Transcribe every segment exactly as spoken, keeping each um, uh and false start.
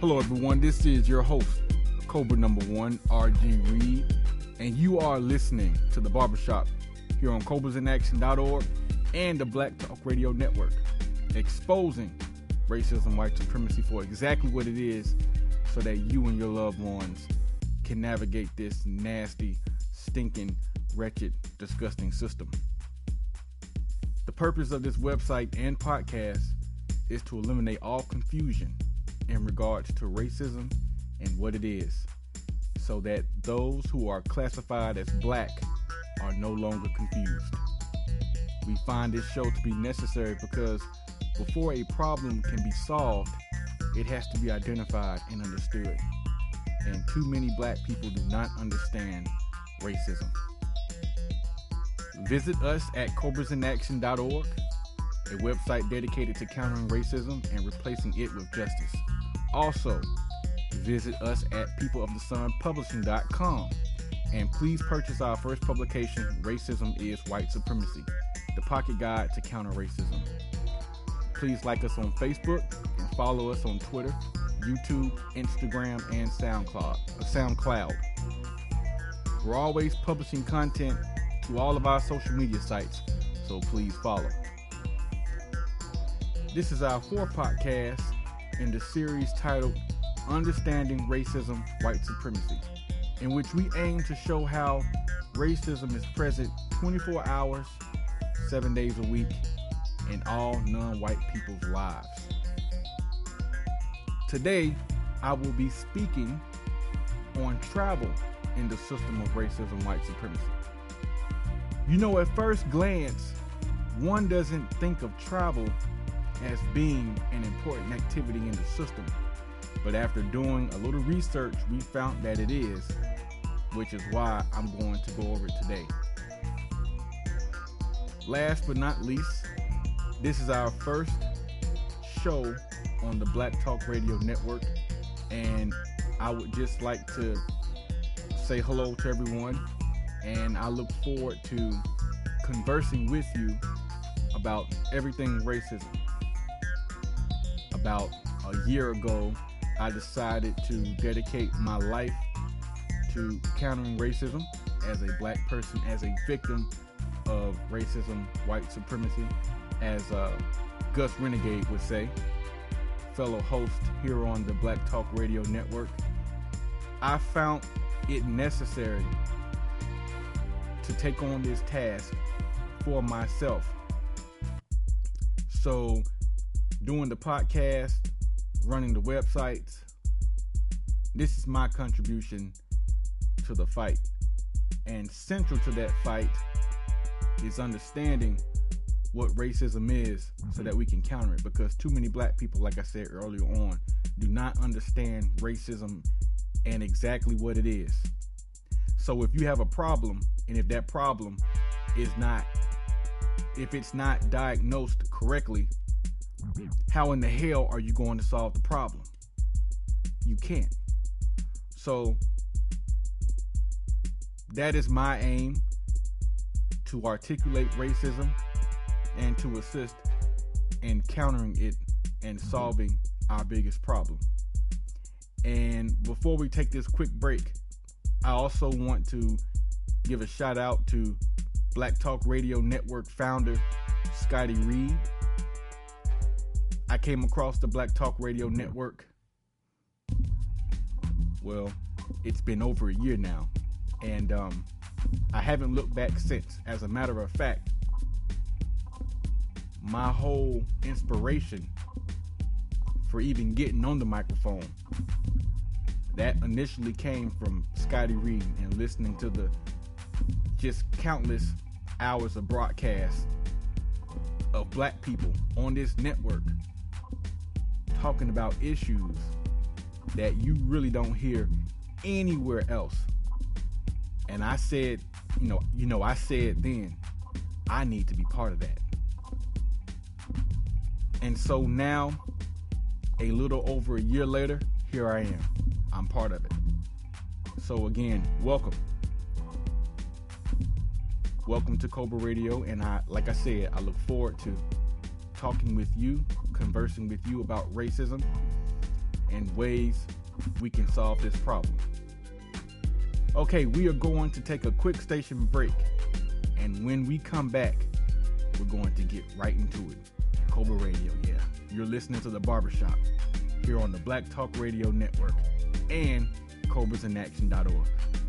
Hello everyone, this is your host, Cobra number one, R G Reed, and you are listening to The Barbershop here on Cobras In Action dot org and the Black Talk Radio Network, exposing racism, white supremacy for exactly what it is so that you and your loved ones can navigate this nasty, stinking, wretched, disgusting system. The purpose of this website and podcast is to eliminate all confusion in regards to racism and what it is, so that those who are classified as black are no longer confused. We find this show to be necessary because before a problem can be solved, it has to be identified and understood. And too many black people do not understand racism. Visit us at Cobras In Action dot org, a website dedicated to countering racism and replacing it with justice. Also, visit us at people of the sun publishing dot com, and please purchase our first publication, Racism is White Supremacy, the pocket guide to counter racism. Please like us on Facebook and follow us on Twitter, YouTube, Instagram, and SoundCloud. SoundCloud. We're always publishing content to all of our social media sites, so please follow. This is our fourth podcast in the series titled Understanding Racism, White Supremacy, in which we aim to show how racism is present twenty-four hours, seven days a week, in all non-white people's lives. Today, I will be speaking on travel in the system of racism, white supremacy. You know, at first glance, one doesn't think of travel as being an important activity in the system. But after doing a little research, we found that it is, which is why I'm going to go over it today. Last but not least, this is our first show on the Black Talk Radio Network, and I would just like to say hello to everyone, and I look forward to conversing with you about everything racism. About a year ago, I decided to dedicate my life to countering racism as a black person, as a victim of racism, white supremacy, as uh, Gus Renegade would say, fellow host here on the Black Talk Radio Network. I found it necessary to take on this task for myself. So, doing the podcast, running the websites, this is my contribution to the fight. And central to that fight is understanding what racism is so that we can counter it. Because too many black people, like I said earlier on, do not understand racism and exactly what it is. So if you have a problem, and if that problem is not, if it's not diagnosed correctly, how in the hell are you going to solve the problem? You can't. So that is my aim, to articulate racism and to assist in countering it and solving our biggest problem. And before we take this quick break, I also want to give a shout out to Black Talk Radio Network founder Scotty Reed. I came across the Black Talk Radio Network, well, it's been over a year now, and um, I haven't looked back since. As a matter of fact, my whole inspiration for even getting on the microphone, that initially came from Scotty Reed and listening to the just countless hours of broadcasts of black people on this network talking about issues that you really don't hear anywhere else. And I said, you know, you know, I said then, I need to be part of that. And so now, a little over a year later, here I am. I'm part of it. So again, welcome. Welcome to Cobra Radio, and I, like I said, I look forward to talking with you, conversing with you about racism and ways we can solve this problem. Okay, we are going to take a quick station break, and when we come back, we're going to get right into it. Cobra Radio, yeah. You're listening to The Barbershop here on the Black Talk Radio Network and Cobras in Action dot org.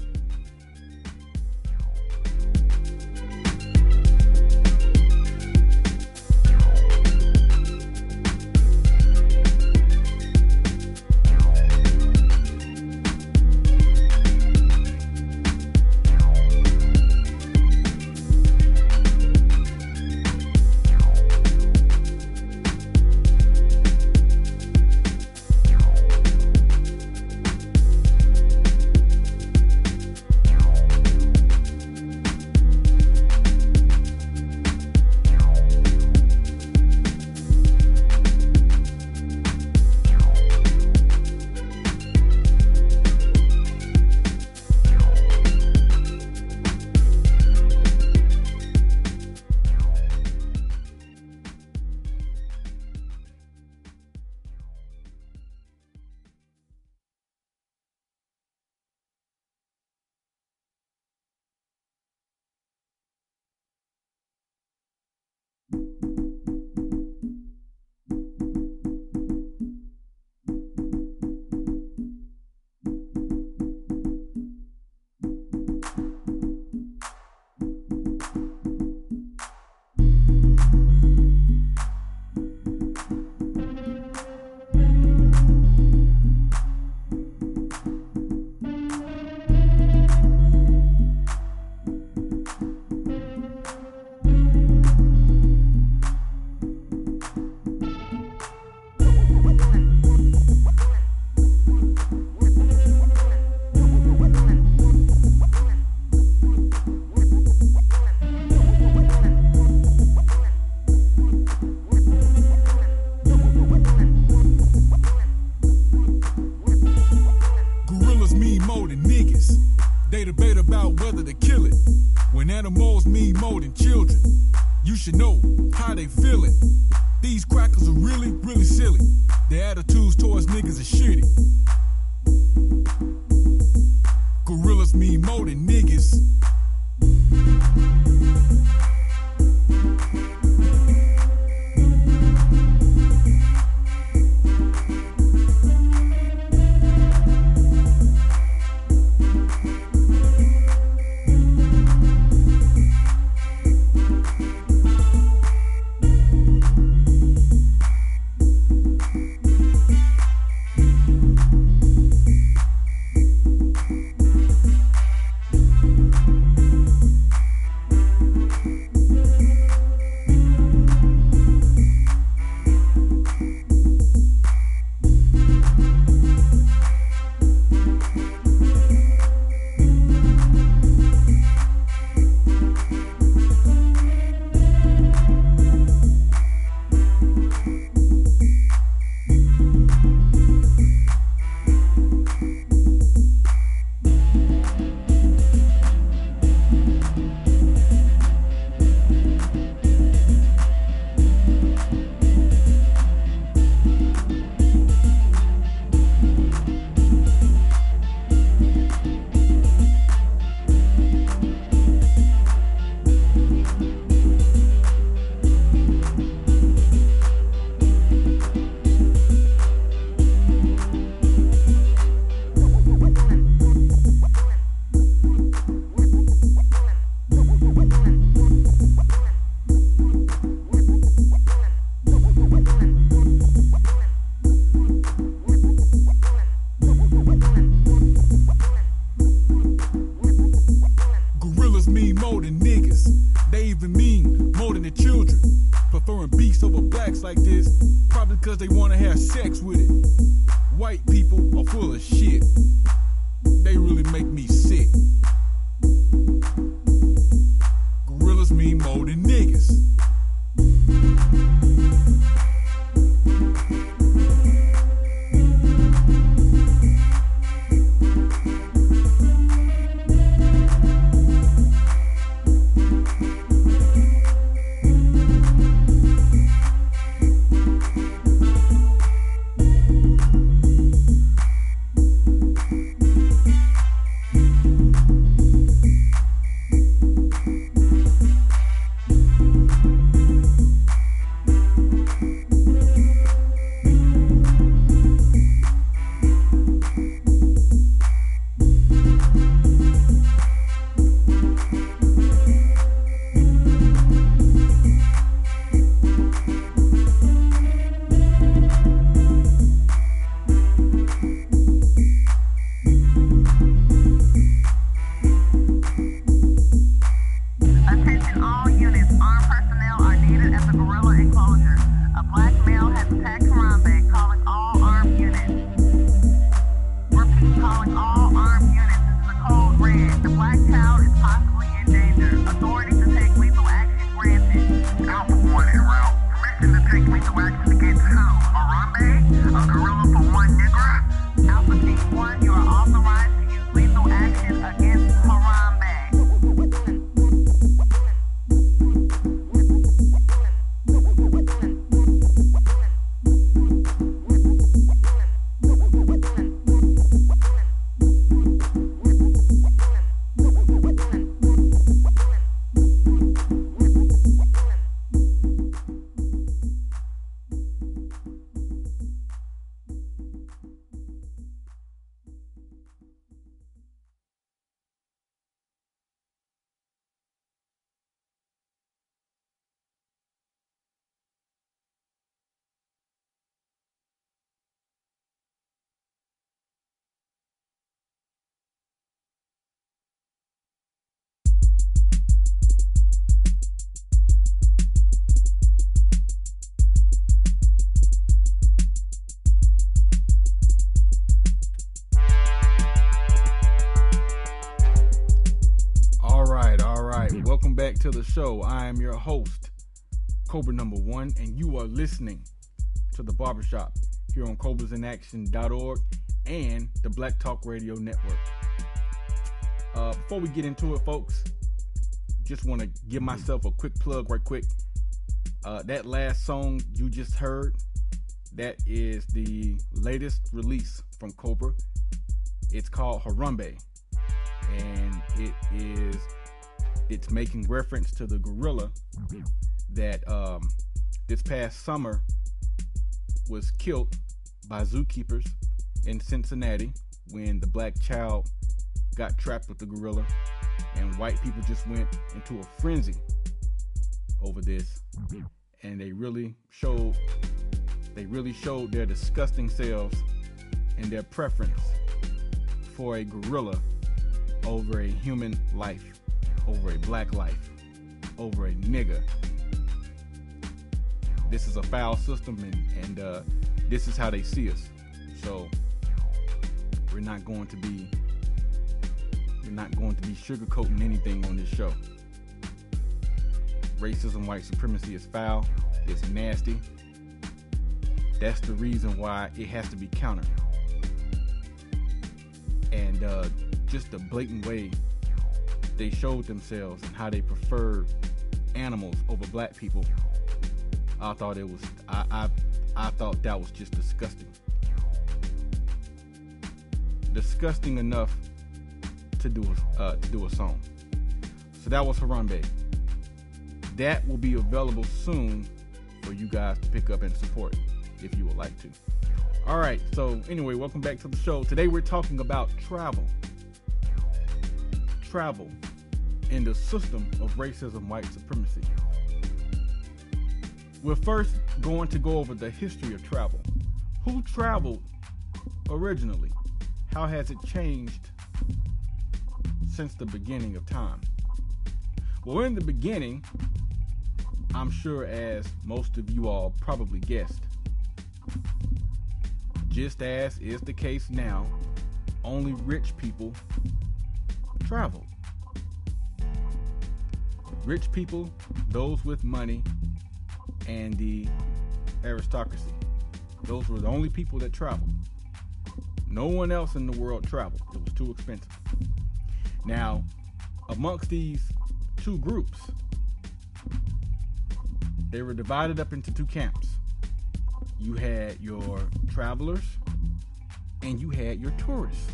Should know how they feeling. These crackers are really, really silly. Their attitudes towards niggas are shitty. Gorillas mean more than niggas. Like this, probably because they want to have sex with it. White people are full of shit. They really make me sick. Gorillas mean more than niggas. to the show. I am your host, Cobra Number One, and you are listening to The Barbershop here on cobras in action dot org and the Black Talk Radio Network. Uh, before we get into it, folks, just want to give myself a quick plug right quick. Uh, that last song you just heard, that is the latest release from Cobra. It's called Harambe, and it is it's making reference to the gorilla that um, this past summer was killed by zookeepers in Cincinnati when the black child got trapped with the gorilla, and white people just went into a frenzy over this, and they really showed they really showed their disgusting selves and their preference for a gorilla over a human life, over a black life, over a nigga. This is a foul system, and, and uh, this is how they see us. So we're not going to be we're not going to be sugarcoating anything on this show. Racism, white supremacy is foul. It's nasty. That's the reason why it has to be countered. And uh, just the blatant way they showed themselves and how they preferred animals over black people, I thought it was I I, I thought that was just disgusting. Disgusting enough to do a, uh, to do a song. So that was Harambe. That will be available soon for you guys to pick up and support if you would like to. All right, so anyway, welcome back to the show. Today we're talking about travel. Travel in the system of racism, white supremacy. We're first going to go over the history of travel. Who traveled originally? How has it changed since the beginning of time? Well, in the beginning, I'm sure as most of you all probably guessed, just as is the case now, only rich people traveled. Rich people, those with money, and the aristocracy. Those were the only people that traveled. No one else in the world traveled. It was too expensive. Now, amongst these two groups, they were divided up into two camps. You had your travelers and you had your tourists.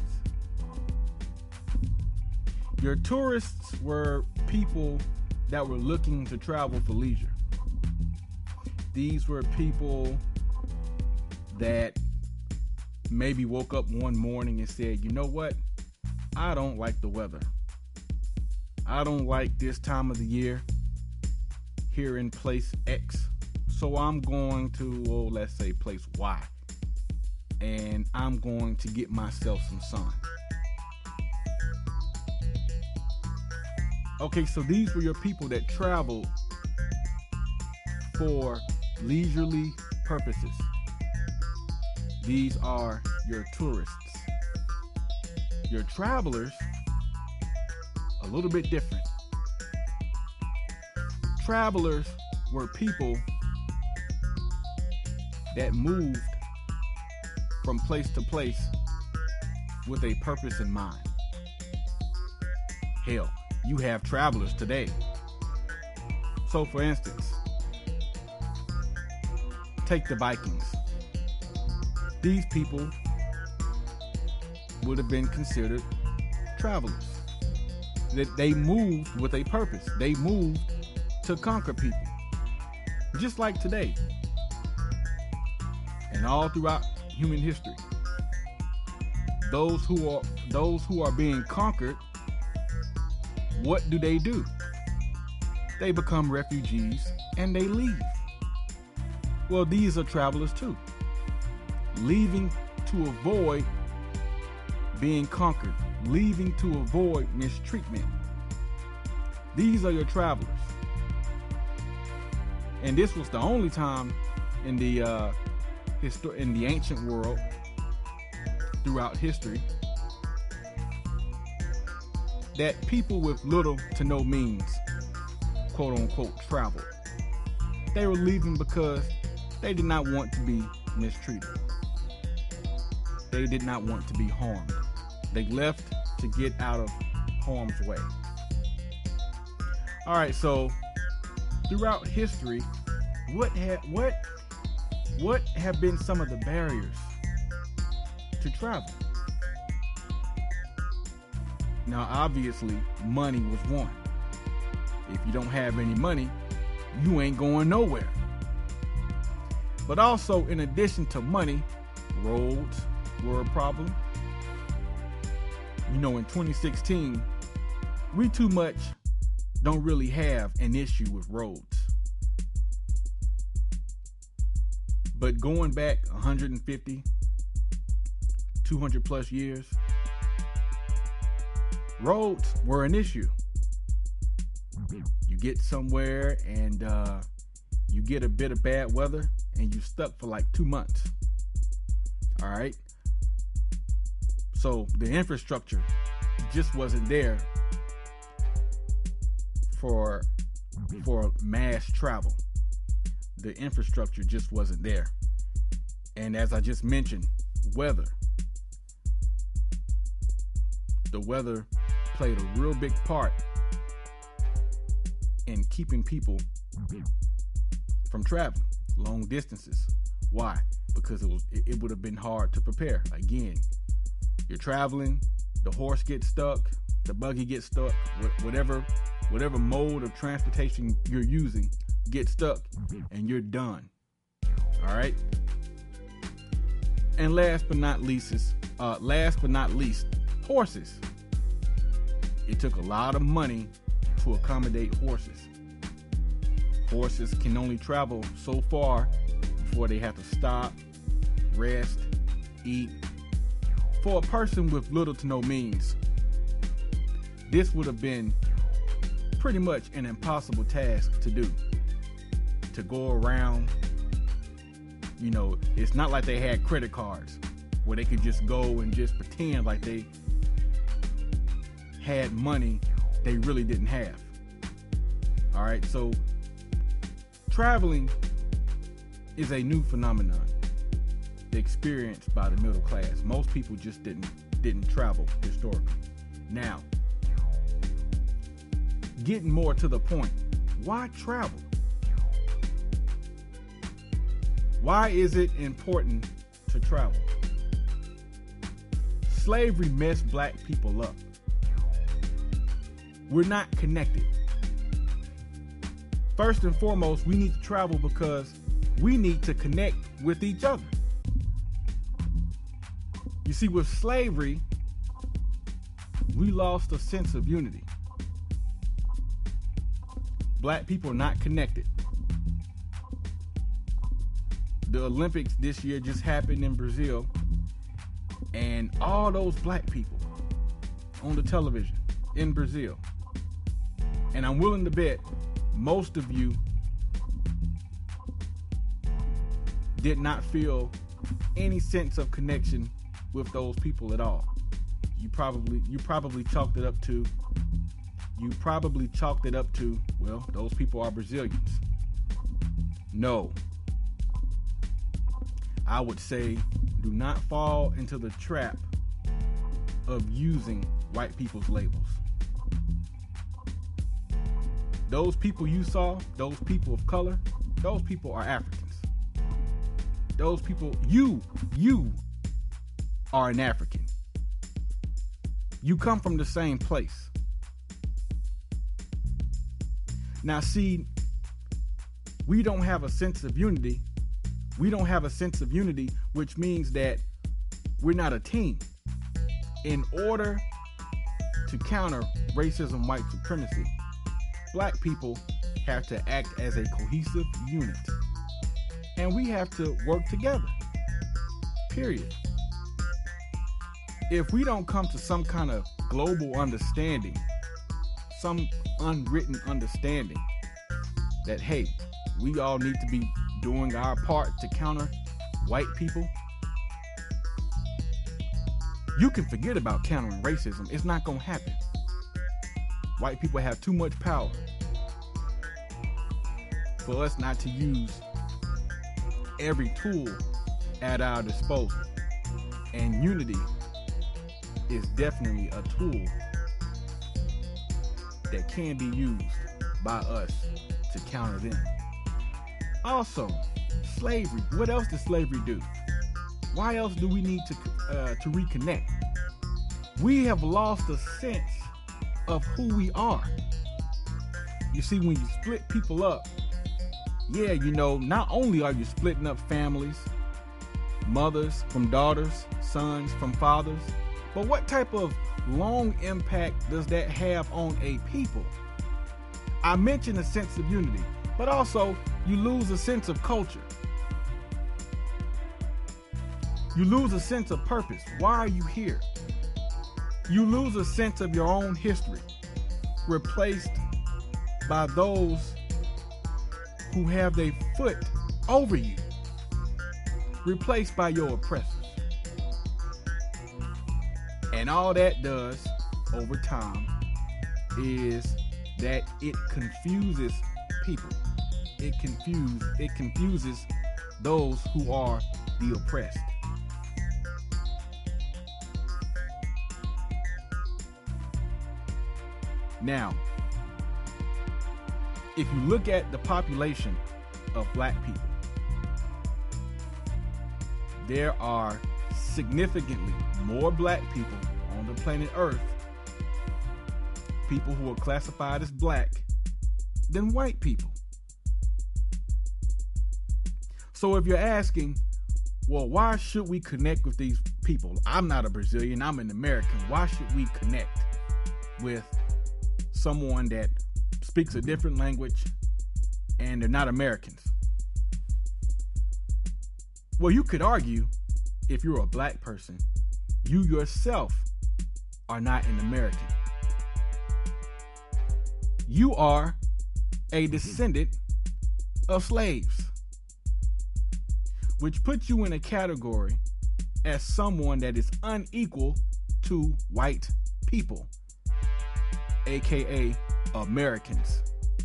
Your tourists were people that were looking to travel for leisure. These were people that maybe woke up one morning and said, you know what? I don't like the weather. I don't like this time of the year here in place X. So I'm going to, oh, let's say place Y. And I'm going to get myself some sun. Okay, so these were your people that traveled for leisurely purposes. These are your tourists. Your travelers, a little bit different. Travelers were people that moved from place to place with a purpose in mind. Hell, you have travelers today. So for instance, take the Vikings. These people would have been considered travelers. That they moved with a purpose. They moved to conquer people. Just like today. And all throughout human history. Those who are those who are being conquered, what do they do? They become refugees and they leave. Well, these are travelers too. Leaving to avoid being conquered, leaving to avoid mistreatment. These are your travelers. And this was the only time in the uh, histor- in the ancient world, throughout history, that people with little to no means quote unquote traveled. They were leaving because they did not want to be mistreated. They did not want to be harmed. They left to get out of harm's way. All right, so throughout history, what ha- what what have been some of the barriers to travel? Now, obviously, money was one. If you don't have any money, you ain't going nowhere. But also, in addition to money, roads were a problem. You know, in twenty sixteen, we too much don't really have an issue with roads. But going back one hundred fifty, two hundred plus years, roads were an issue. You get somewhere and uh, you get a bit of bad weather and you stuck for like two months. All right. So the infrastructure just wasn't there for for mass travel. The infrastructure just wasn't there. And as I just mentioned, weather. The weather played a real big part in keeping people from traveling long distances. Why? Because it was it, it would have been hard to prepare. Again, you're traveling, the horse gets stuck, the buggy gets stuck, wh- whatever whatever mode of transportation you're using gets stuck, and you're done. All right. And last but not least, is, uh, last but not least, horses. It took a lot of money to accommodate horses. Horses can only travel so far before they have to stop, rest, eat. For a person with little to no means, this would have been pretty much an impossible task to do. To go around, you know, it's not like they had credit cards where they could just go and just pretend like they had money they really didn't have. All right, so traveling is a new phenomenon experienced by the middle class. Most people just didn't didn't travel historically. Now, getting more to the point, why travel? Why is it important to travel? Slavery messed black people up. We're not connected. First and foremost, we need to travel because we need to connect with each other. You see, with slavery, we lost a sense of unity. Black people are not connected. The Olympics this year just happened in Brazil, and all those black people on the television in Brazil, and I'm willing to bet most of you did not feel any sense of connection with those people at all. You probably you probably chalked it up to you probably chalked it up to, well, those people are Brazilians. No. I would say do not fall into the trap of using white people's labels. Those people you saw, those people of color, those people are Africans. Those people, you, you are an African. You come from the same place. Now see, we don't have a sense of unity. We don't have a sense of unity, which means that we're not a team. In order to counter racism, white supremacy, black people have to act as a cohesive unit. And we have to work together. Period. If we don't come to some kind of global understanding, some unwritten understanding that, hey, we all need to be doing our part to counter white people, you can forget about countering racism. It's not going to happen. White people have too much power. for us not to use every tool at our disposal. And unity is definitely a tool that can be used by us to counter them. Also, slavery. What else does slavery do? Why else do we need to uh, to reconnect? We have lost a sense of who we are. You see, when you split people up, yeah, you know, not only are you splitting up families, mothers from daughters, sons from fathers, but what type of long impact does that have on a people? I mentioned a sense of unity, but also you lose a sense of culture. You lose a sense of purpose. Why are you here? You lose a sense of your own history, replaced by those who have their foot over you, replaced by your oppressors. And all that does over time is that it confuses people. It confuse, it confuses those who are the oppressed. Now, if you look at the population of black people, there are significantly more black people on the planet Earth, people who are classified as black, than white people. So if you're asking, well, why should we connect with these people? I'm not a Brazilian, I'm an American. Why should we connect with someone that speaks a different language and they're not Americans? Well, you could argue, if you're a black person, you yourself are not an American. You are a descendant of slaves, which puts you in a category as someone that is unequal to white people, aka Americans.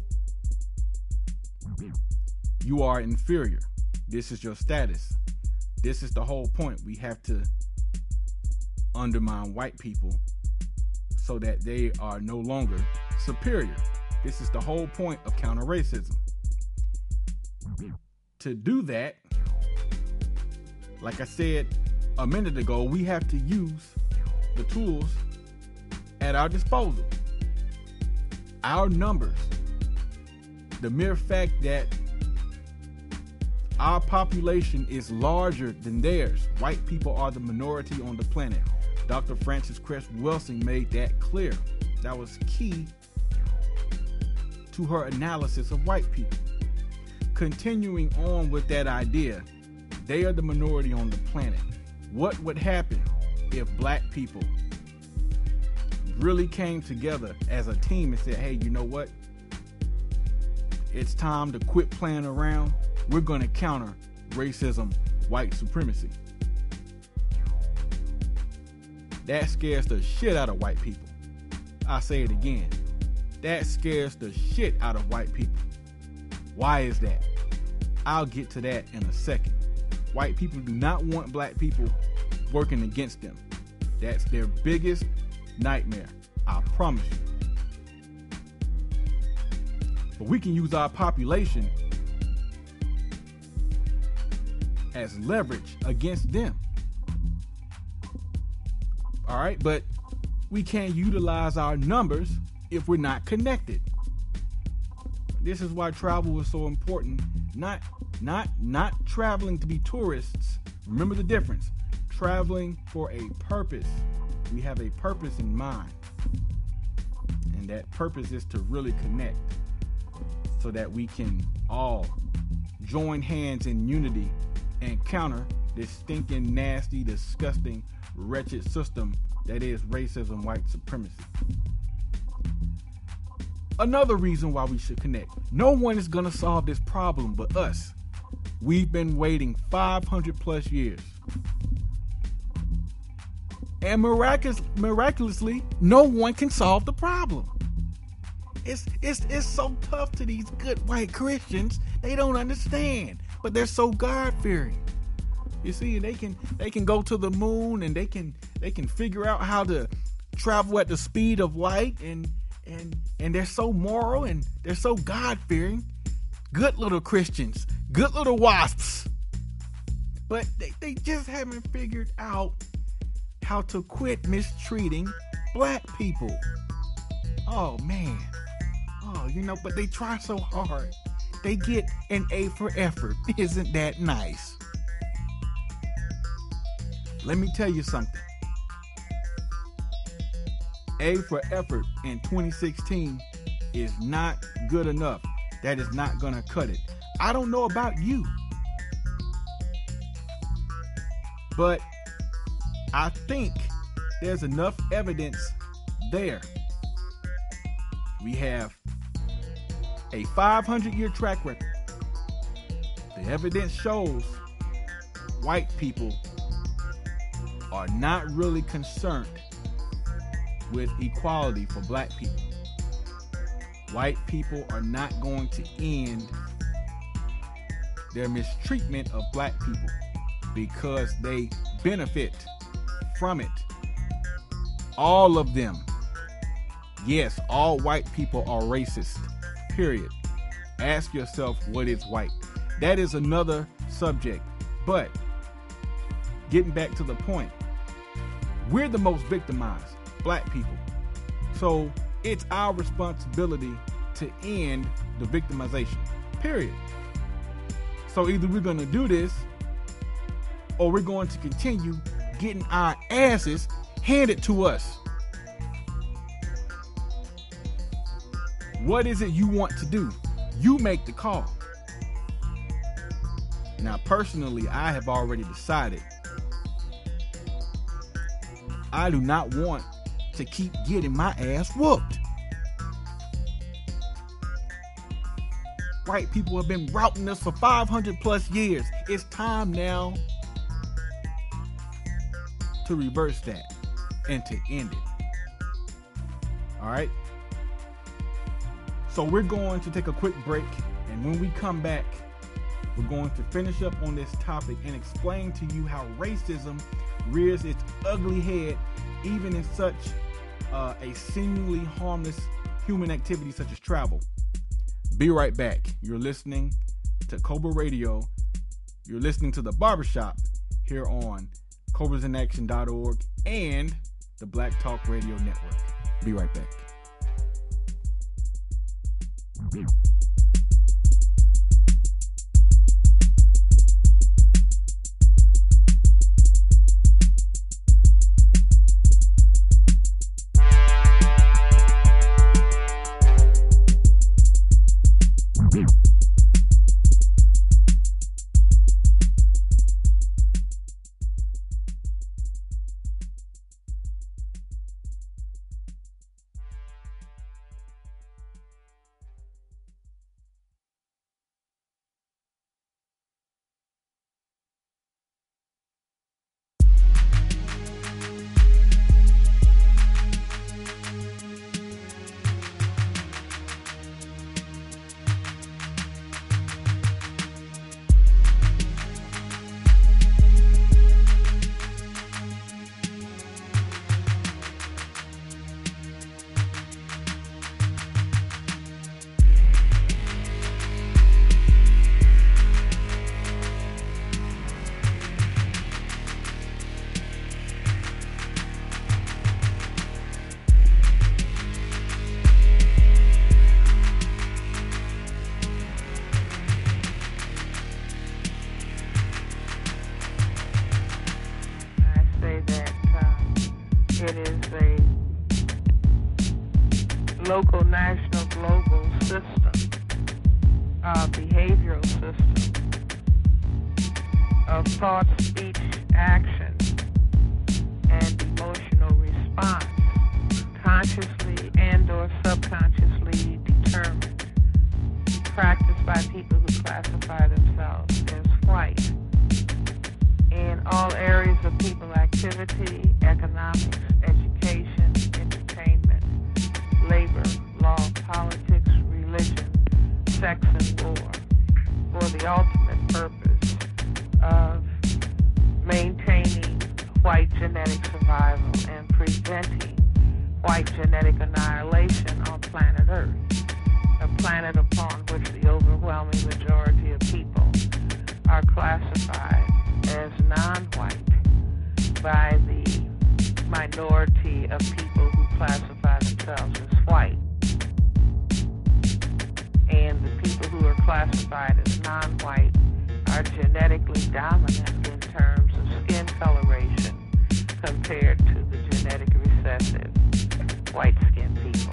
You are inferior. This is your status. This is the whole point. We have to undermine white people so that they are no longer superior. This is the whole point of counter-racism. To do that, like I said a minute ago, we have to use the tools at our disposal. Our numbers, the mere fact that our population is larger than theirs. White people are the minority on the planet. Doctor Frances Cress Welsing made that clear. That was key to her analysis of white people. Continuing on with that idea, they are the minority on the planet. What would happen if black people really came together as a team and said, hey, you know what? It's time to quit playing around. We're going to counter racism, white supremacy. That scares the shit out of white people. I say it again. That scares the shit out of white people. Why is that? I'll get to that in a second. White people do not want black people working against them. That's their biggest nightmare. I promise you. But we can use our population as leverage against them. All right, but we can't utilize our numbers if we're not connected. This is why travel is so important. Not, not, not traveling to be tourists. Remember the difference. Traveling for a purpose. We have a purpose in mind. And that purpose is to really connect so that we can all join hands in unity and counter this stinking, nasty, disgusting, wretched system that is racism, white supremacy. Another reason why we should connect. No one is going to solve this problem but us. We've been waiting five hundred plus years. And miraculous, miraculously, no one can solve the problem. It's it's it's so tough to these good white Christians. They don't understand, but they're so God-fearing. You see, they can they can go to the moon, and they can they can figure out how to travel at the speed of light, and and and they're so moral, and they're so God-fearing. Good little Christians, good little wasps. But they, they just haven't figured out how to quit mistreating black people. Oh man. Oh, you know, but they try so hard. They get an A for effort. Isn't that nice? Let me tell you something. A for effort in twenty sixteen is not good enough. That is not gonna cut it. I don't know about you, but I think there's enough evidence there. We have a five hundred year track record. The evidence shows white people are not really concerned with equality for black people. White people are not going to end their mistreatment of black people because they benefit from it. All of them. Yes, all white people are racist. Period. Ask yourself, what is white? That is another subject. But getting back to the point, we're the most victimized, black people. So it's our responsibility to end the victimization. Period. So either we're going to do this, or we're going to continue getting our asses handed to us. What is it you want to do? You make the call. Now, personally, I have already decided I do not want to keep getting my ass whooped. White people have been routing us for five hundred plus years. It's time now to reverse that and to end it. All right? So we're going to take a quick break, and when we come back, we're going to finish up on this topic and explain to you how racism rears its ugly head even in such uh, a seemingly harmless human activity such as travel. Be right back. You're listening to Cobra Radio. You're listening to The Barbershop here on cobras in action dot org and the Black Talk Radio Network. Be right back. local, national, global system, uh, behavioral system of thought, speech, action, and emotional response, consciously and or subconsciously determined, practiced by people who classify themselves as white, in all areas of people activity, economics, education, entertainment, labor, law of politics, religion, sex, and war for the ultimate purpose of maintaining white genetic survival and preventing white genetic annihilation on planet Earth, a planet upon which the overwhelming majority of people are classified as non-white by the minority of people who classify themselves as white. And the people who are classified as non-white are genetically dominant in terms of skin coloration compared to the genetic recessive white-skinned people.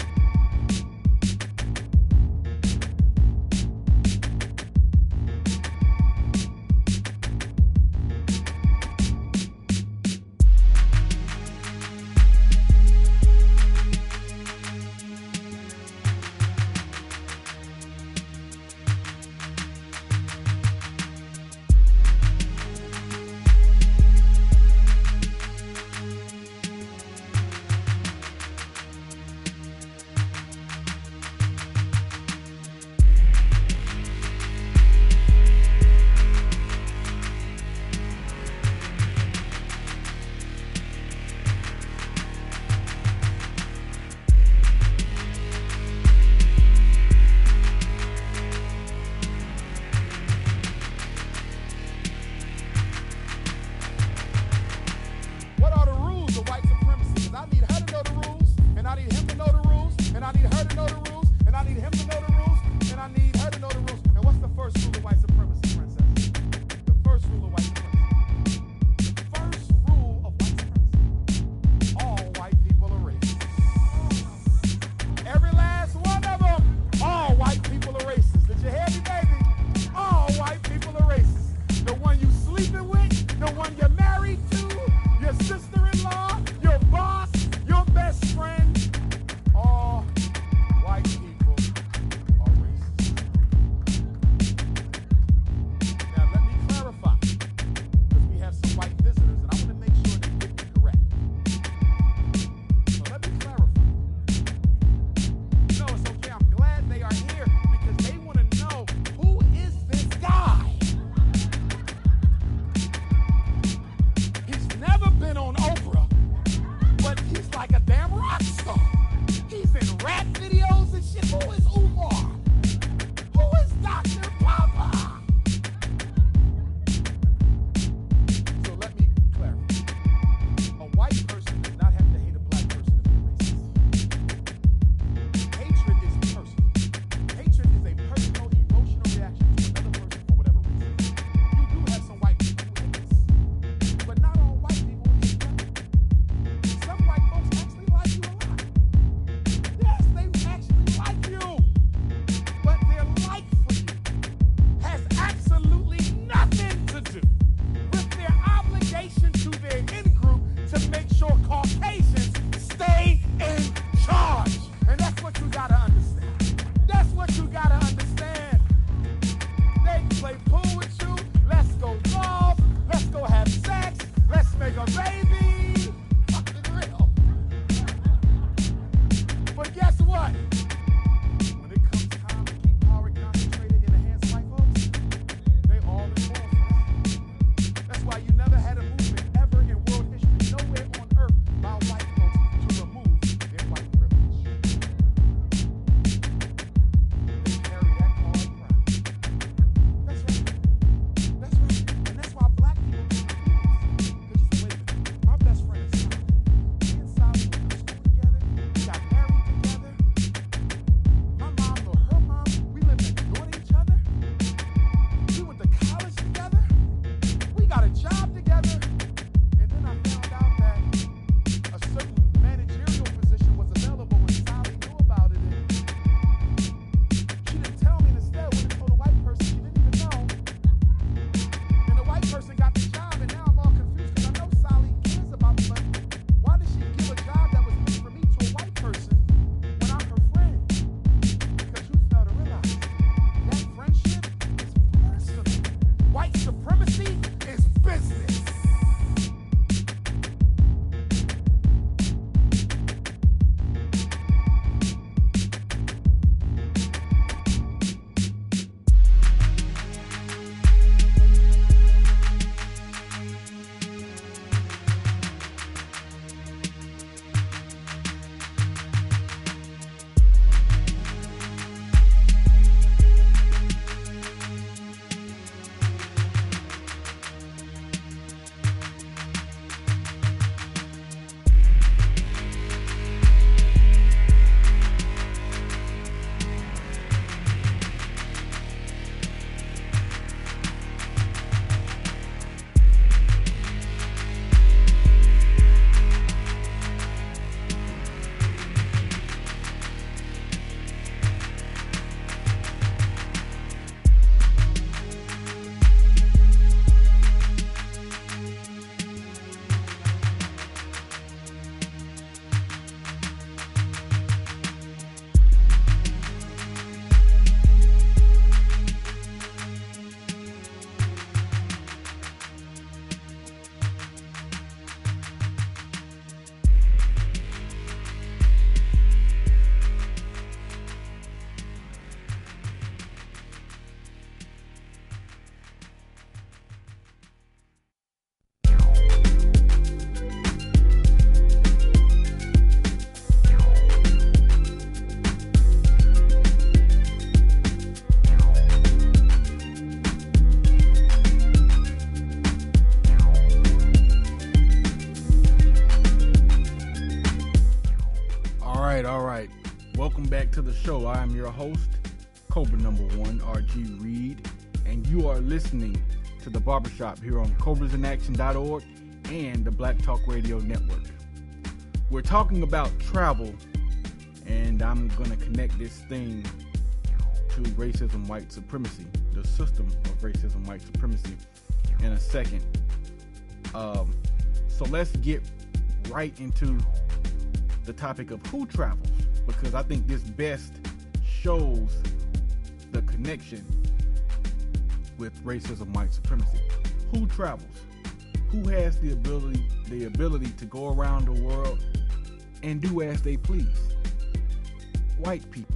welcome back to the show. I am your host, Cobra number one, R G Reed, and you are listening to The Barbershop here on cobras in action dot org and the Black Talk Radio Network. We're talking about travel, and I'm going to connect this thing to racism, white supremacy, the system of racism, white supremacy, in a second. Um, so let's get right into the topic of who travels, because I think this best shows the connection with racism, white supremacy. Who travels? Who has the ability the ability to go around the world and do as they please? White people.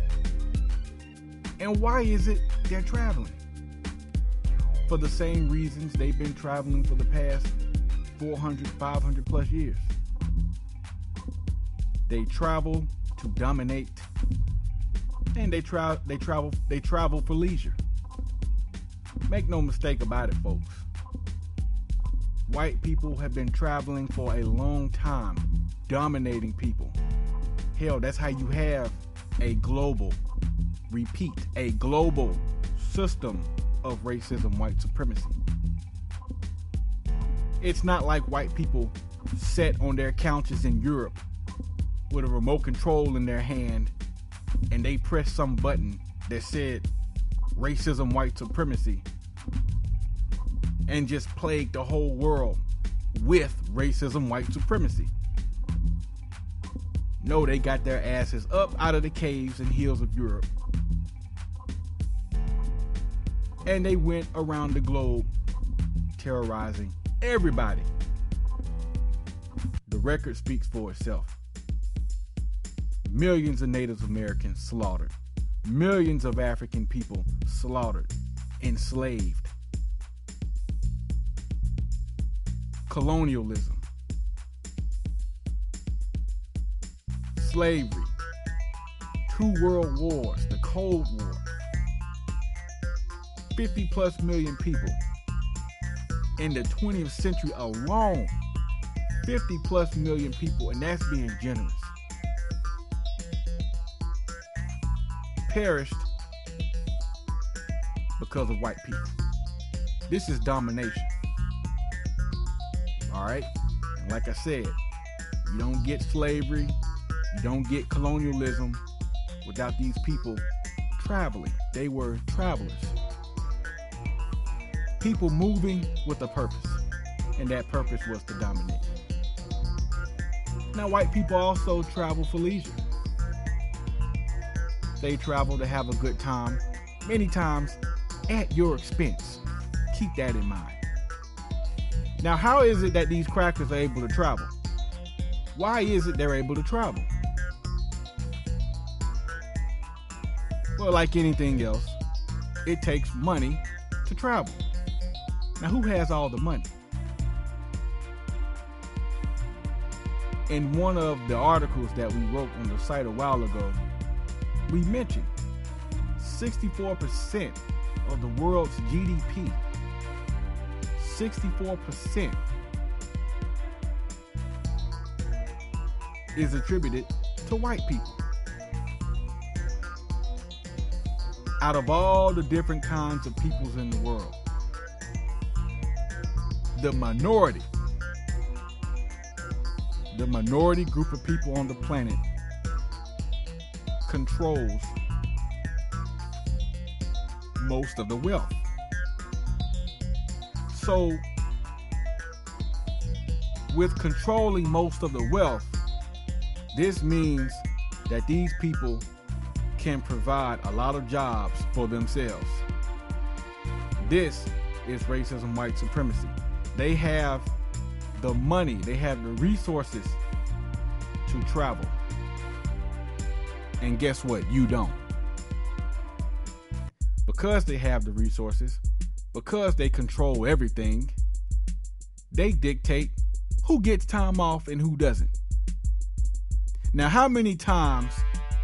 And why is it they're traveling? For the same reasons they've been traveling for the past four hundred, five hundred plus years. They travel to dominate, and they tra- they travel they travel for leisure. Make no mistake about it, folks. White people have been traveling for a long time, dominating people. Hell, that's how you have a global, repeat, a global system of racism, white supremacy. It's not like white people sat on their couches in Europe with a remote control in their hand and they pressed some button that said racism, white supremacy, and just plagued the whole world with racism, white supremacy. No, they got their asses up out of the caves and hills of Europe, and they went around the globe terrorizing everybody. The record speaks for itself. Millions of Native Americans slaughtered. Millions of African people slaughtered, enslaved. Colonialism. Slavery. Two world wars. The Cold War. fifty plus million people. In the twentieth century alone, fifty plus million people, and that's being generous, perished because of white people. This is domination. Alright? And like I said, you don't get slavery, you don't get colonialism without these people traveling. They were travelers. People moving with a purpose, and that purpose was to dominate. Now, white people also travel for leisure. They travel to have a good time, many times at your expense. Keep that in mind. Now, how is it that these crackers are able to travel? Why is it they're able to travel? Well, like anything else, it takes money to travel. Now, who has all the money? In one of the articles that we wrote on the site a while ago, we mentioned sixty-four percent of the world's G D P, sixty-four percent is attributed to white people. Out of all the different kinds of peoples in the world, the minority, the minority group of people on the planet controls most of the wealth. So, with controlling most of the wealth, this means that these people can provide a lot of jobs for themselves. This is racism, white supremacy. They have the money, they have the resources to travel. And guess what? You don't. Because they have the resources, because they control everything, they dictate who gets time off and who doesn't. Now, how many times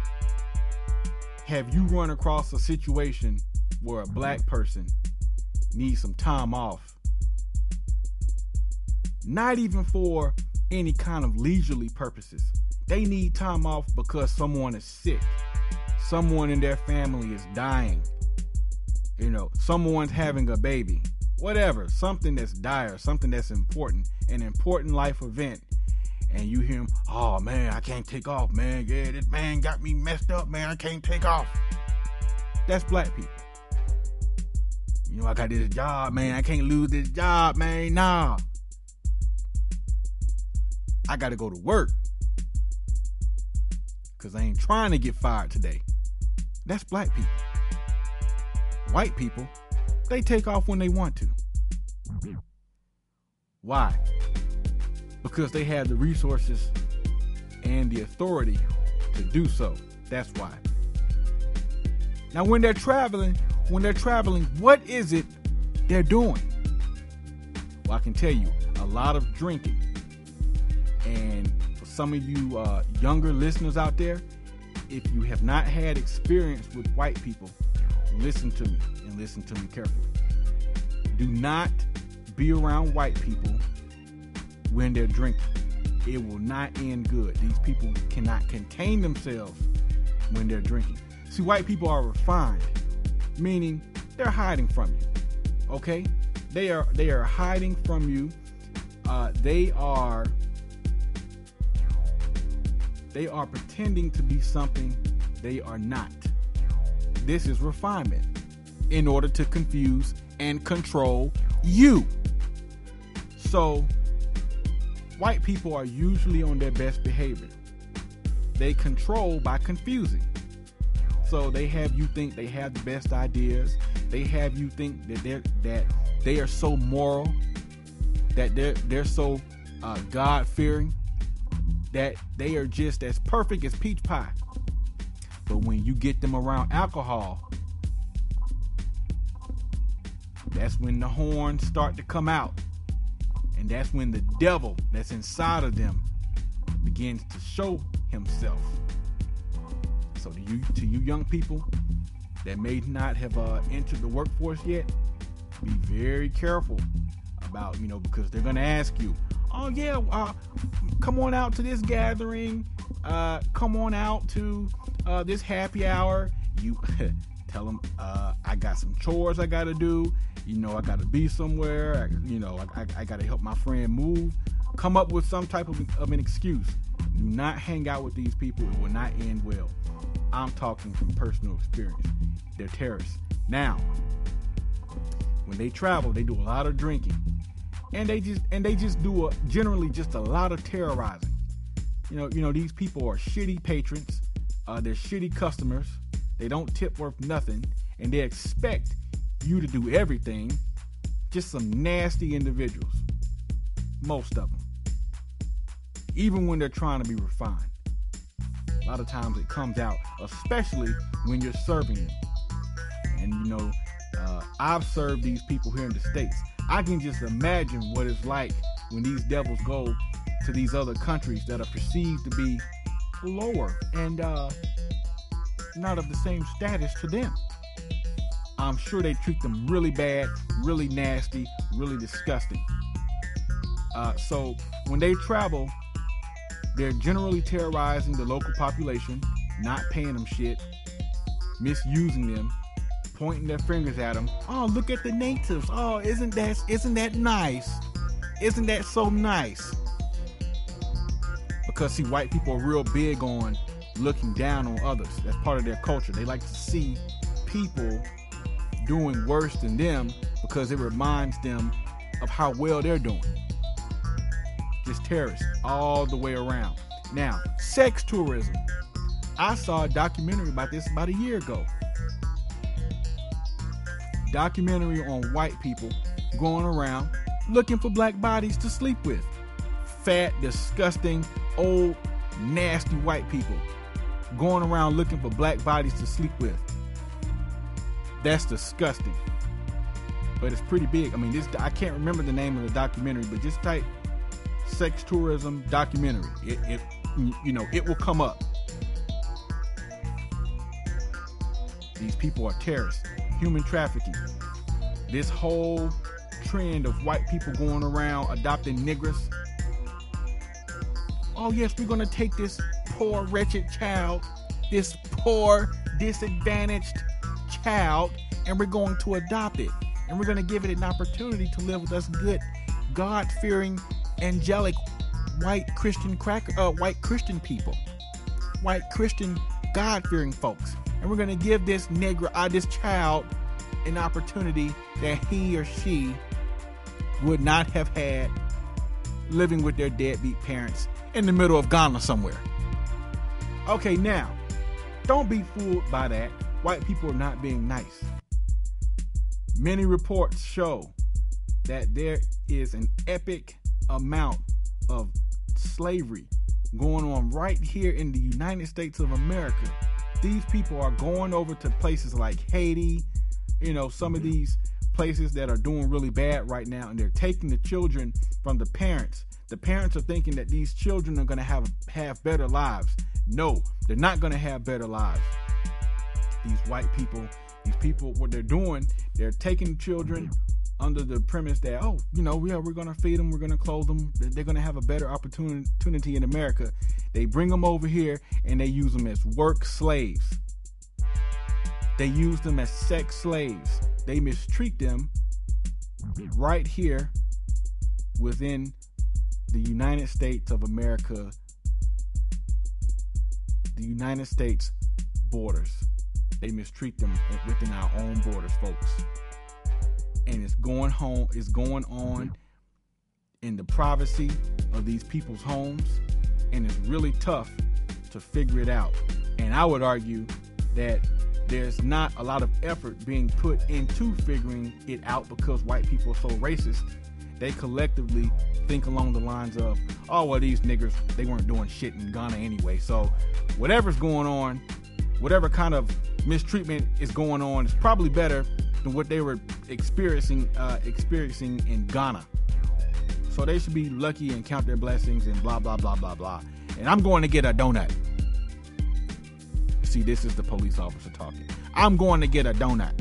have you run across a situation where a black person needs some time off? Not even for any kind of leisurely purposes. They need time off because someone is sick. Someone in their family is dying. You know, someone's having a baby. Whatever, something that's dire, something that's important, an important life event. And you hear him, oh man, I can't take off, man. Yeah, this man got me messed up, man. I can't take off. That's black people. You know, I got this job, man. I can't lose this job, man. Nah. I got to go to work because I ain't trying to get fired today. That's black people. White people, they take off when they want to. Why? Because they have the resources and the authority to do so. That's why. Now, when they're traveling, when they're traveling, what is it they're doing? Well, I can tell you, a lot of drinking. And for some of you uh, younger listeners out there, if you have not had experience with white people, listen to me and listen to me carefully. Do not be around white people when they're drinking. It will not end good. These people cannot contain themselves when they're drinking. See, white people are refined, meaning they're hiding from you. Okay? They are they are hiding from you. Uh, they are they are pretending to be something they are not. This is refinement in order to confuse and control you. So, white people are usually on their best behavior. They control by confusing. So they have you think they have the best ideas. They have you think that they're that they are so moral, that they're they're so uh, God-fearing, that they are just as perfect as peach pie. But when you get them around alcohol, that's when the horns start to come out. And that's when the devil that's inside of them begins to show himself. So to you, to you young people that may not have uh, entered the workforce yet, be very careful about, you know, because they're going to ask you, oh yeah, uh, come on out to this gathering, uh, come on out to uh, this happy hour. You tell them, uh, I got some chores I got to do. You know, I got to be somewhere. I, you know, I, I, I got to help my friend move. Come up with some type of, of an excuse. Do not hang out with these people. It will not end well. I'm talking from personal experience. They're terrorists. Now, when they travel, they do a lot of drinking, and they just and they just do a, generally just a lot of terrorizing. You know, you know these people are shitty patrons. Uh, they're shitty customers. They don't tip worth nothing, and they expect you to do everything. Just some nasty individuals. Most of them. Even when they're trying to be refined. A lot of times it comes out, especially when you're serving them. And you know, uh, I've served these people here in the States. I can just imagine what it's like when these devils go to these other countries that are perceived to be lower and uh, not of the same status to them. I'm sure they treat them really bad, really nasty, really disgusting. Uh, so when they travel, they're generally terrorizing the local population, not paying them shit, misusing them, pointing their fingers at them. Oh, look at the natives. Oh, isn't that isn't that nice? Isn't that so nice? Because see, white people are real big on looking down on others. That's part of their culture. They like to see people doing worse than them because it reminds them of how well they're doing. Just terrorists all the way around. Now, sex tourism. I saw a documentary about this about a year ago. Documentary on white people going around looking for black bodies to sleep with. Fat, disgusting, old, nasty white people going around looking for black bodies to sleep with. That's disgusting. But it's pretty big. I mean, this I can't remember the name of the documentary, but just type sex tourism documentary. It, it you know, it will come up. These people are terrorists. Human trafficking. This whole trend of white people going around adopting niggers. Oh yes, we're gonna take this poor, wretched child, this poor, disadvantaged child, and we're going to adopt it. And we're going to give it an opportunity to live with us good, God-fearing, angelic, white Christian cracker, uh, white Christian people, white Christian, God-fearing folks. And we're going to give this Negro, uh, this child, an opportunity that he or she would not have had living with their deadbeat parents in the middle of Ghana somewhere. Okay, now, don't be fooled by that. White people are not being nice. Many reports show that there is an epic amount of slavery going on right here in the United States of America. These people are going over to places like Haiti, you know, some of these places that are doing really bad right now, and they're taking the children from the parents. The parents are thinking that these children are going to have have better lives. No, they're not going to have better lives. These white people, these people, what they're doing, they're taking children under the premise that, oh, you know, yeah, we're going to feed them, we're going to clothe them, they're going to have a better opportunity in America. They bring them over here and they use them as work slaves. They use them as sex slaves. They mistreat them right here within the United States of America, the United States borders. They mistreat them within our own borders, folks. And it's going home, it's going on in the privacy of these people's homes, and it's really tough to figure it out. And I would argue that there's not a lot of effort being put into figuring it out because white people are so racist. They collectively think along the lines of, oh, well, these niggers, they weren't doing shit in Ghana anyway. So whatever's going on, whatever kind of mistreatment is going on, is probably better than what they were experiencing uh, experiencing in Ghana. So they should be lucky and count their blessings and blah, blah, blah, blah, blah. And I'm going to get a donut. See, this is the police officer talking. I'm going to get a donut.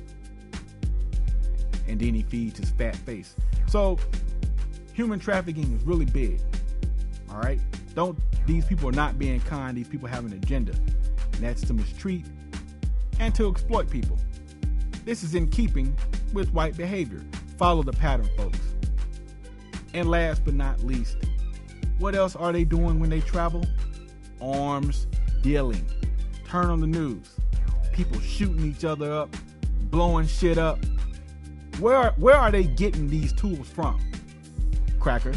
And then he feeds his fat face. So human trafficking is really big. All right? Don't, these people are not being kind. These people have an agenda. And that's to mistreat and to exploit people. This is in keeping with white behavior. Follow the pattern, folks. And last but not least, what else are they doing when they travel? Arms dealing. Turn on the news. People shooting each other up, blowing shit up. Where, where are they getting these tools from? Crackers.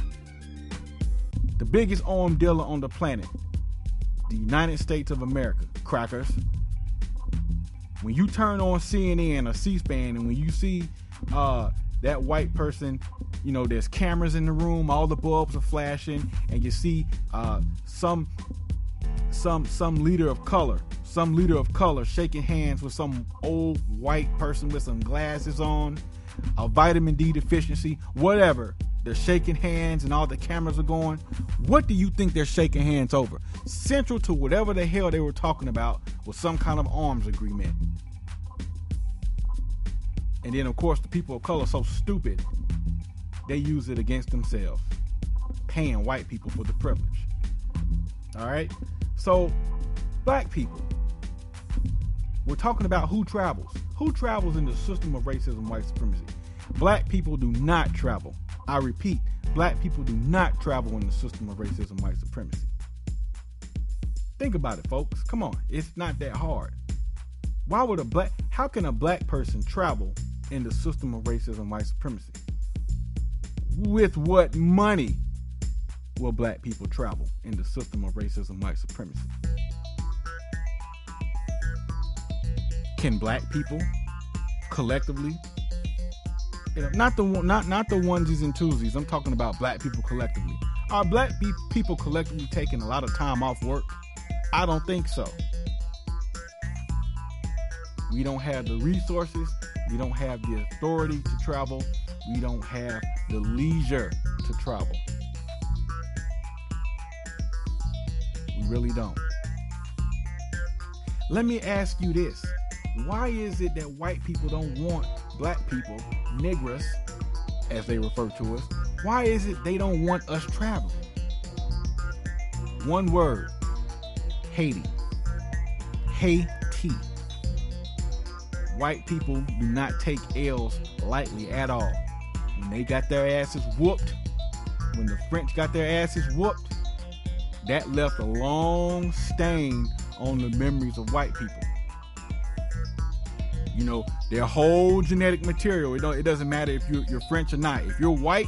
The biggest arm dealer on the planet, the United States of America. Crackers. When you turn on C N N or C-SPAN and when you see uh, that white person, you know, there's cameras in the room, all the bulbs are flashing, and you see uh, some some some leader of color, some leader of color shaking hands with some old white person with some glasses on, a vitamin D deficiency, whatever. They're shaking hands and all the cameras are going. What do you think they're shaking hands over? Central to whatever the hell they were talking about was some kind of arms agreement. And then, of course, the people of color are so stupid, they use it against themselves, paying white people for the privilege. All right? So, black people, we're talking about who travels. Who travels in the system of racism, white supremacy? Black people do not travel. I repeat, black people do not travel in the system of racism, white supremacy. Think about it, folks. Come on. It's not that hard. Why would a black, how can a black person travel in the system of racism, white supremacy? With what money will black people travel in the system of racism, white supremacy? Can black people collectively, you know, not the not not the onesies and twosies, I'm talking about black people collectively. Are black be- people collectively taking a lot of time off work? I don't think so. We don't have the resources. We don't have the authority to travel. We don't have the leisure to travel. We really don't. Let me ask you this. Why is it that white people don't want black people, niggers, as they refer to us, why is it they don't want us traveling? One word, Haiti. Haiti. White people do not take L's lightly at all. When they got their asses whooped, when the French got their asses whooped, that left a long stain on the memories of white people. You know, their whole genetic material, it, don't, it doesn't matter if you're, you're French or not. If you're white,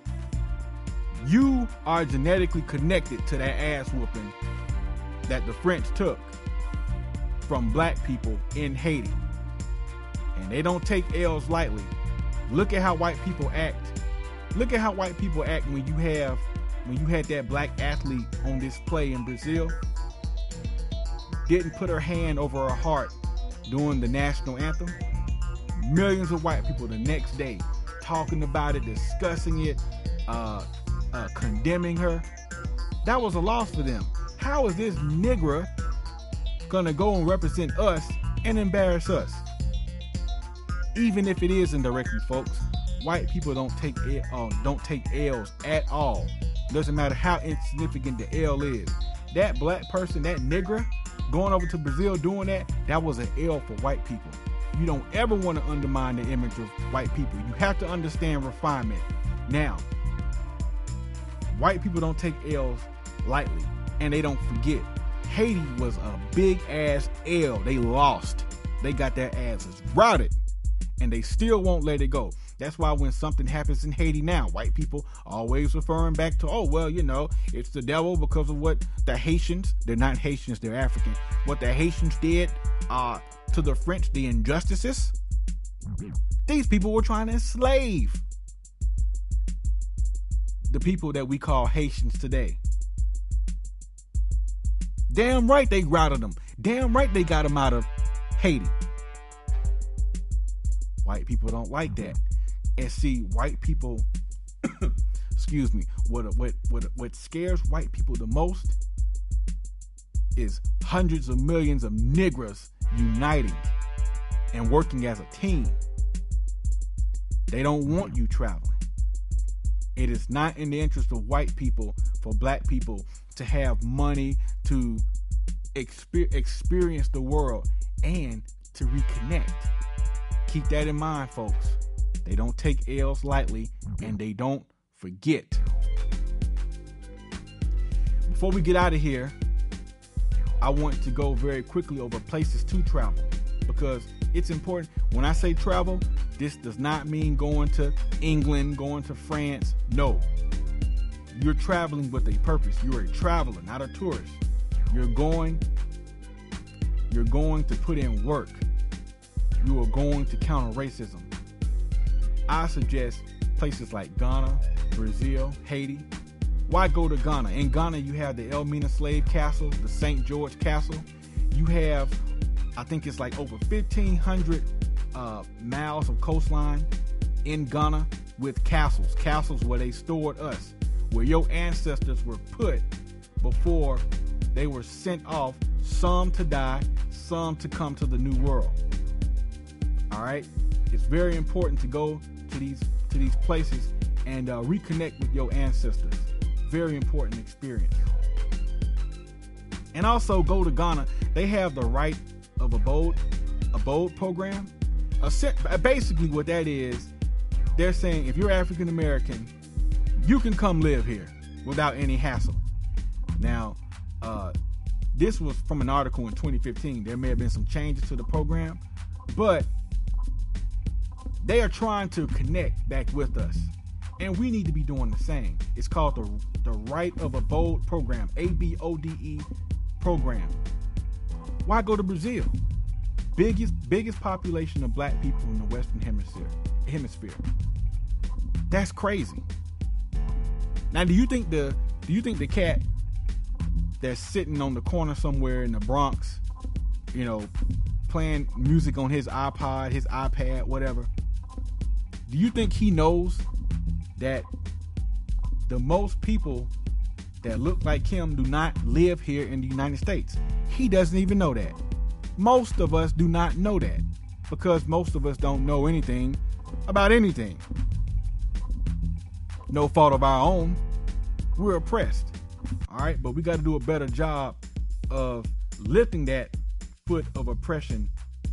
you are genetically connected to that ass whooping that the French took from black people in Haiti. And they don't take L's lightly. Look at how white people act. Look at how white people act when you have when you had that black athlete on display in Brazil. Didn't put her hand over her heart during the national anthem. Millions of white people the next day talking about it, discussing it, uh, uh, condemning her. That was a loss for them. How is this nigger gonna go and represent us and embarrass us? Even if it is indirectly, folks, white people don't take uh, don't take L's at all. Doesn't matter how insignificant the L is. That black person, that nigger, going over to Brazil doing that, that was an L for white people. You don't ever want to undermine the image of white people. You have to understand refinement. Now, white people don't take L's lightly, and they don't forget. Haiti was a big ass L. They lost. They got their asses routed, and they still won't let it go. That's why when something happens in Haiti now, white people always referring back to, oh, well, you know, it's the devil because of what the Haitians, they're not Haitians, they're African, what the Haitians did uh, to the French, the injustices. These people were trying to enslave the people that we call Haitians today. Damn right they routed them. Damn right they got them out of Haiti. White people don't like that. And see, white people, excuse me, what what what what scares white people the most is hundreds of millions of niggers uniting and working as a team. They don't want you traveling. It is not in the interest of white people for black people to have money to exper- experience the world and to reconnect. Keep that in mind, folks. They don't take L's lightly, and they don't forget. Before we get out of here, I want to go very quickly over places to travel, because it's important. When I say travel, this does not mean going to England, going to France. No. You're traveling with a purpose. You're a traveler, not a tourist. You're going, you're going to put in work. You are going to counter racism. I suggest places like Ghana, Brazil, Haiti. Why go to Ghana? In Ghana, you have the Elmina Slave Castle, the Saint George Castle. You have, I think it's like over fifteen hundred uh, miles of coastline in Ghana with castles. Castles where they stored us, where your ancestors were put before they were sent off, some to die, some to come to the new world. All right? It's very important to go to these to these places and uh, reconnect with your ancestors. Very important experience. And also go to Ghana. They have the right of abode abode program. Uh, basically what that is, they're saying if you're African American, you can come live here without any hassle. Now, uh, this was from an article in twenty fifteen. There may have been some changes to the program, but they are trying to connect back with us, and we need to be doing the same. It's called the the Right of Abode Program, A B O D E program. Why go to Brazil? Biggest biggest population of black people in the Western Hemisphere. Hemisphere. That's crazy. Now, do you think the do you think the cat that's sitting on the corner somewhere in the Bronx, you know, playing music on his iPod, his iPad, whatever? Do you think he knows that the most people that look like him do not live here in the United States? He doesn't even know that. Most of us do not know that because most of us don't know anything about anything. No fault of our own. We're oppressed. All right, but we got to do a better job of lifting that foot of oppression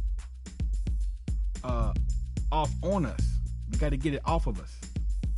uh, off on us. We got to get it off of us.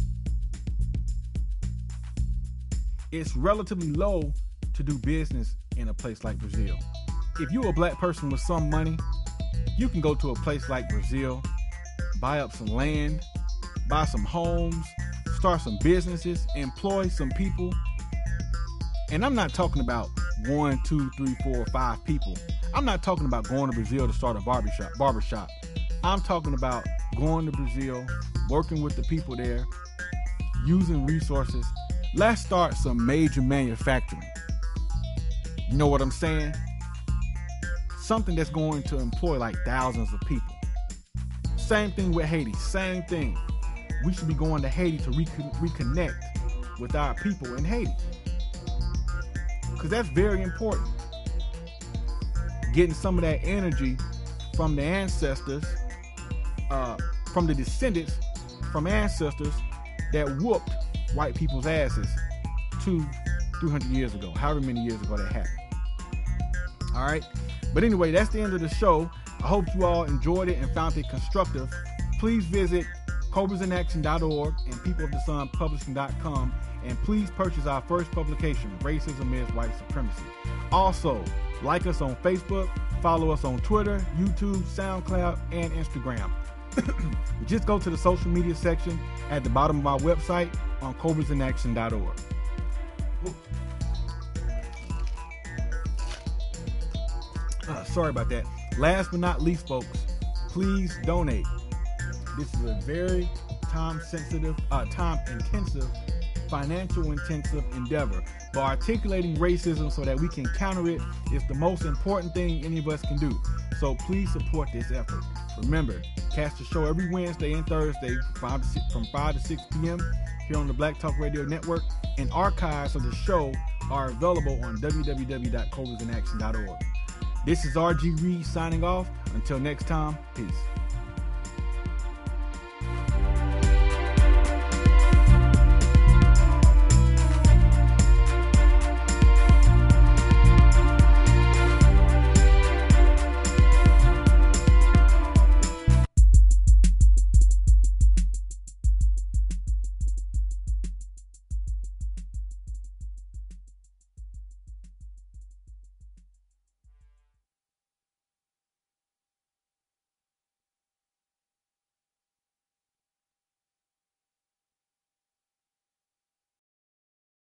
It's relatively low to do business in a place like Brazil. If you're a black person with some money, you can go to a place like Brazil, buy up some land, buy some homes, start some businesses, employ some people. And I'm not talking about one, two, three, four, five people. I'm not talking about going to Brazil to start a barbershop. barbershop. I'm talking about going to Brazil, working with the people there, using resources. Let's start some major manufacturing. You know what I'm saying? Something that's going to employ like thousands of people. Same thing with Haiti. Same thing. We should be going to Haiti to recon- reconnect with our people in Haiti. Because that's very important. Getting some of that energy from the ancestors, uh, from the descendants, from ancestors that whooped white people's asses two, three hundred years ago, however many years ago that happened. All right. But anyway, that's the end of the show. I hope you all enjoyed it and found it constructive. Please visit cobras in action dot org and people of the sun publishing dot com, and please purchase our first publication, Racism is White Supremacy. Also, like us on Facebook, follow us on Twitter, YouTube, SoundCloud, and Instagram. Just go to the social media section at the bottom of our website on cobras in action dot org. Uh, sorry about that. Last but not least, folks, please donate. This is a very time-sensitive, uh, time-intensive, financial-intensive endeavor. But articulating racism so that we can counter it is the most important thing any of us can do. So please support this effort. Remember, catch the show every Wednesday and Thursday from five to six p.m. here on the Black Talk Radio Network, and archives of the show are available on w w w dot cobras in action dot org. This is R G Reed signing off. Until next time, peace.